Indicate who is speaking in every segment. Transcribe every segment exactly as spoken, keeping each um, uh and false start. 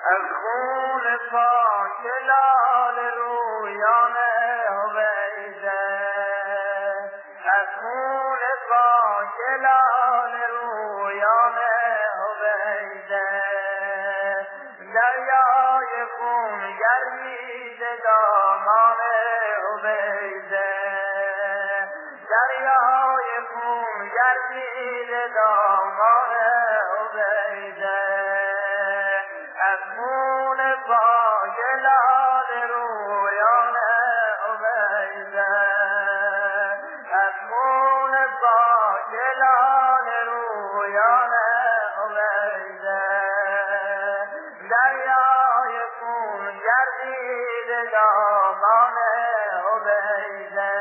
Speaker 1: از خون پاک لال رویان عبیده، از خون پاک لال رویان عبیده، دریای خون گردیده دامان عبیده، دریای خون گردیده دامان عبیده، از خون پاک لال رویان عبیده، از خون پاک لال رویان عبیده، دریای خون گردیده دامان عبیده،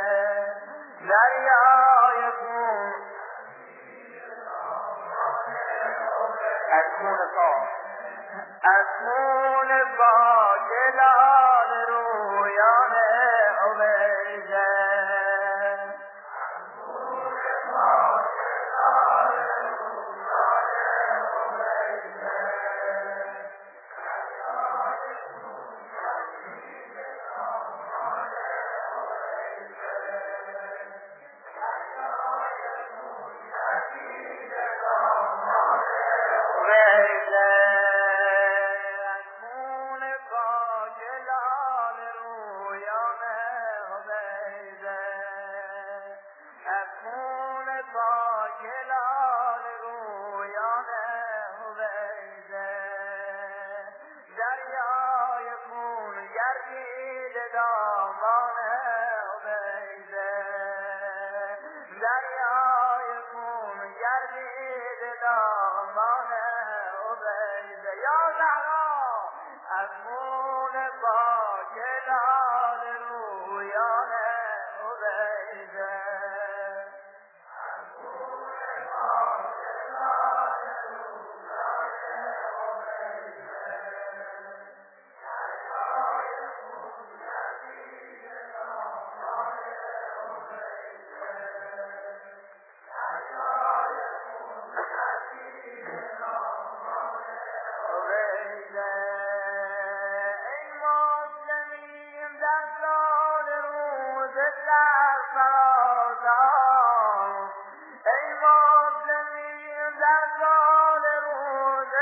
Speaker 1: دریای خون از خون پاک از خون پاک لال رویان عبیده، دامان عبیده، دریای خون گردیده دامان عبیده، یا زهرا از خون پاک لال رویان عبیده، ای مسلمین در سال روز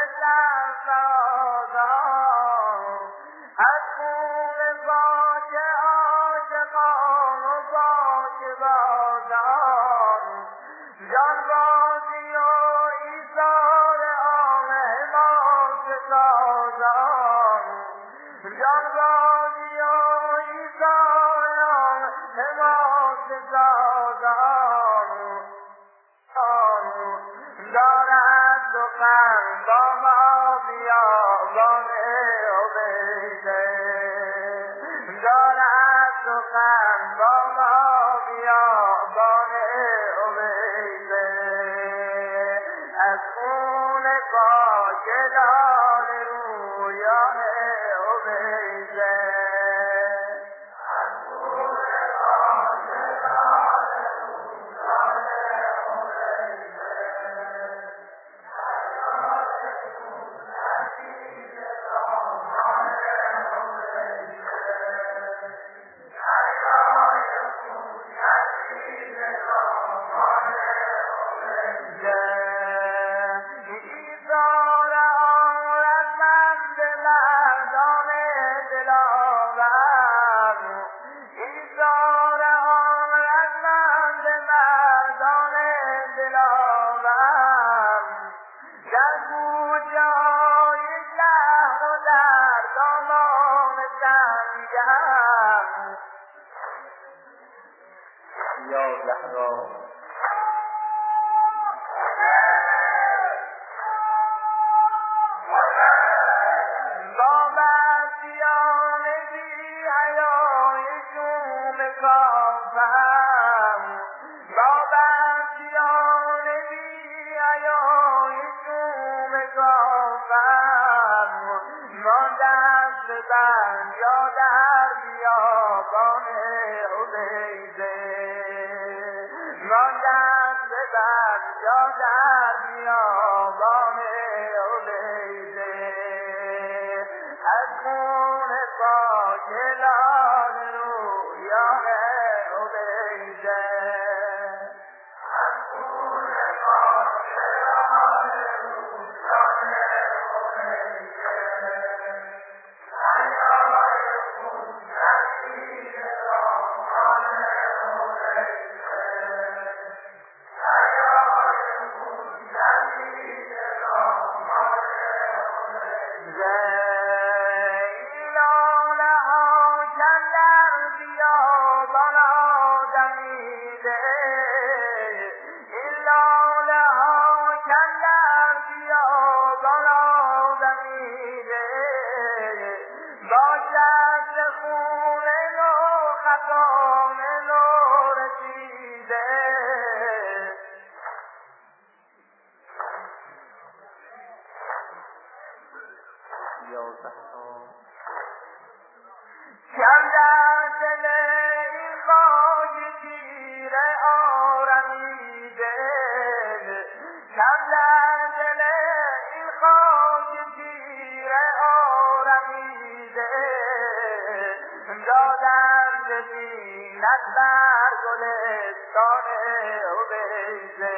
Speaker 1: سرفرازان، از خون پاک عاشقان و پاک بازان، جانبازی و ایثار آن حماس سازان، جانبازی و ایثار آن حماس سازان، دارد سخن با ما بیابان عبیده، دارد سخن با ما بیابان عبیده، از خون پاک لال رویان عبیده، یا زهرا با بسیان بی حیای شوم کافم، با بسیان بی حیای شوم کافم، ما دست بند یا در بیابان عبیده، ما دست بند یا در بیابان عبیده، لال رویان عبیده کم در دل این خاک تیره آرمیده کم در دل این خاک تیره آرمیده دادم زینت بر گلستان عبیده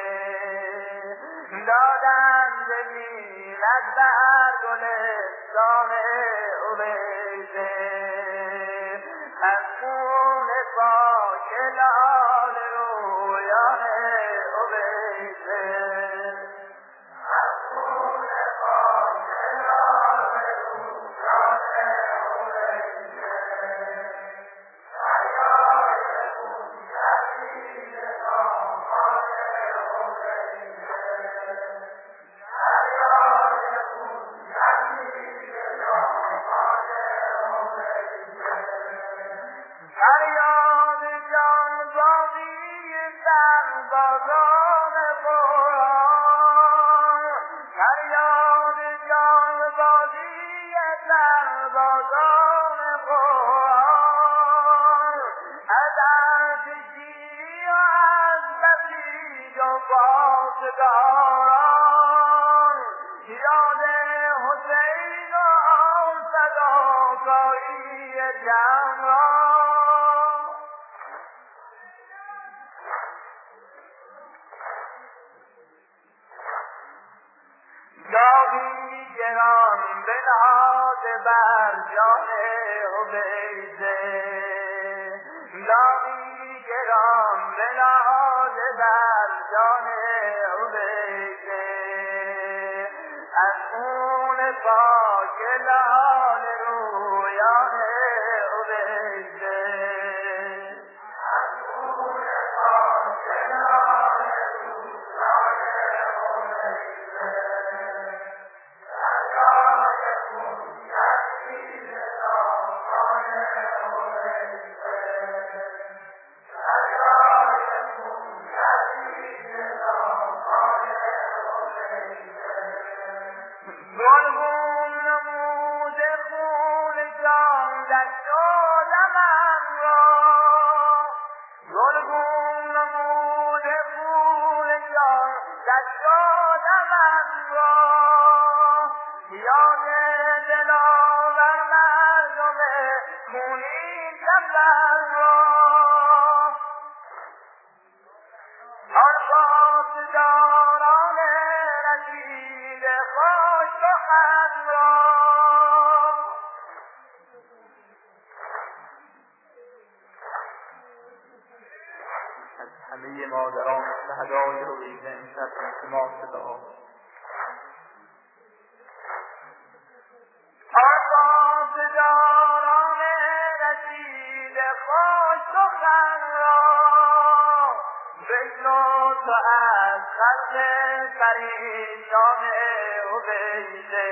Speaker 1: دادم زینت بر گلستان عبیده از خون پاک لال رویان عبیده از خون پاک لال رویان عبیده فریاد جان بازی سربازان قرآن فریاد جان بازی سربازان قرآن از ارتشی و از بسیج و پاسداران یاد حسین و آن فداکاری جمع را گاهی گران بنهاده بر جان عبیده گاهی گران بنهاده بر جان عبیده از خون پاک لال رویان عبیده از خون پاک لال رویان عبیده گلگون نمود خون جان دشت و دمن را گلگون نمود خون جان دشت و دمن را یاد دلاور مردم خونین سفر را آن پاسداران رشید خوش سخن را از همه مادران شهدای عبیده امشب شما صدا آن پاسداران رشید خوش سخن را بشنو تو از خلق پریشان عبیده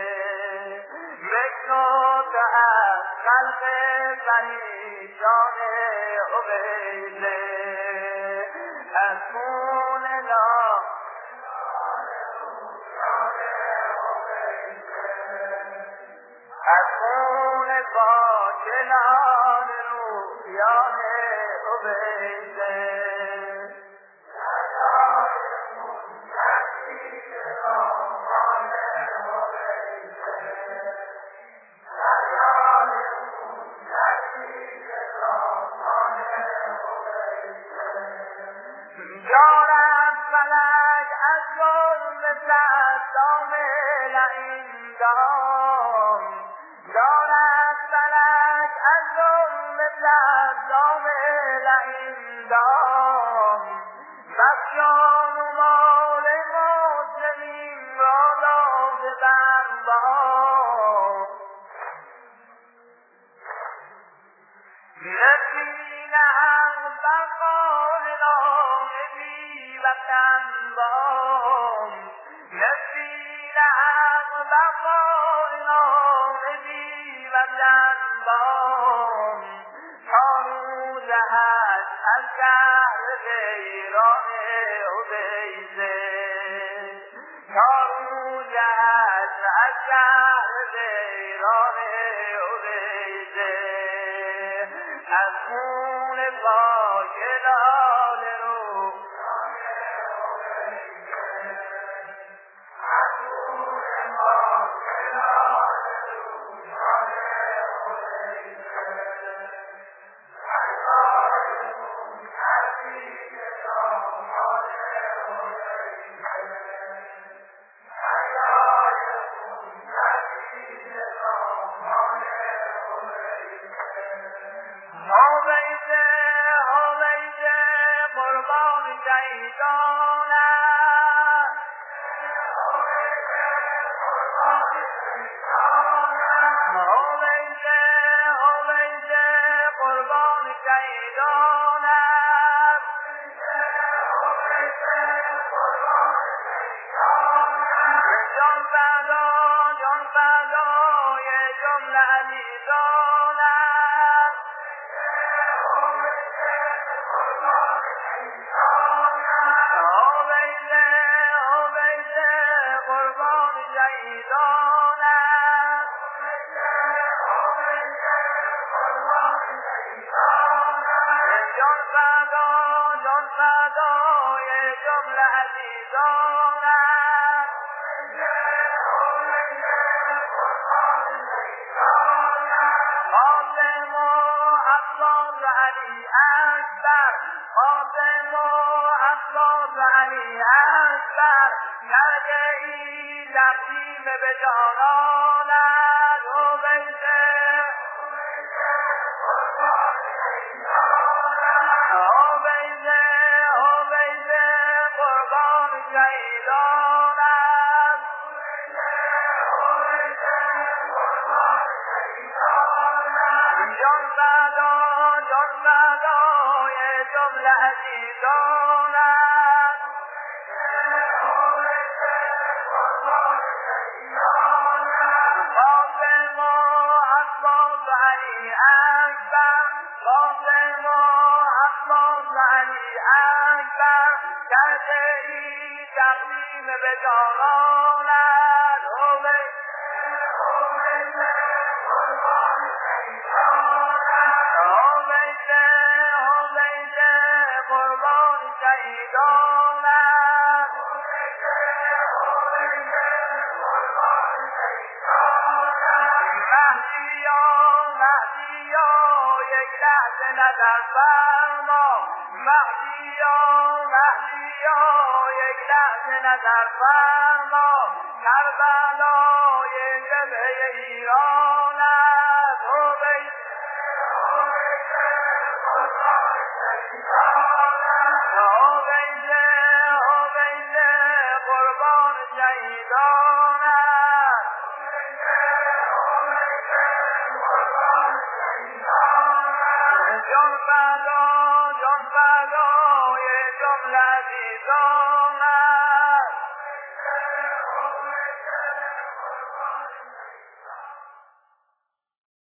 Speaker 1: بشنو تو از خلق پریشان عبیده از خون لال از خون پاک لال رویان عبیده دام دارد فلک از جمله صدام لعین دام بخشان و مال مسلمین را داده بر بام نسیم حق بقا اعلام بی وطن بام نسیم حق بقا اعلام بی وطن بام تا روز حشر از شهر ویران عبیده تا روز حشر از شهر ویران عبیده از خون پاک لاله رو هویده هویده قربان شهیدانم هویده هویده قربان شهیدانم جان فدا جان فدای جمله عزیزانم هویده هویده قربان شهیدانم جان فدا جان فدای جمله عزیزانم قاسم و عباس علی اکبر قاسم و عباس علی اکبر کرده ای تقدیم به جانانت هویده هویده هویده قربان شهیدانم جان فدا جان فدای جمله عزیزانم قاسم و عباس علی اکبر قاسم و عباس علی اکبر کرده ای تقدیم به جانانت هویده هویده هویده قربان شهیدانم مهدیا مهدیا یک لحظه نظر فرما مهدیا مهدیا یک لحظه نظر فرما کربلای جبهه ایران است هویده هویده هویده قربان شهیدانم جان فدا جان فدای جمله عزیزانم